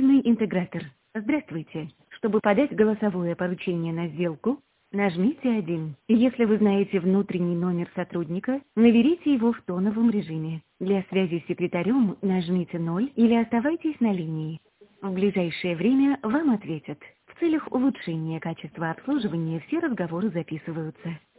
Платежный интегратор. Здравствуйте. Чтобы подать голосовое поручение на сделку, нажмите 1. Если вы знаете внутренний номер сотрудника, наберите его в тоновом режиме. Для связи с секретарем нажмите 0 или оставайтесь на линии. В ближайшее время вам ответят. В целях улучшения качества обслуживания все разговоры записываются.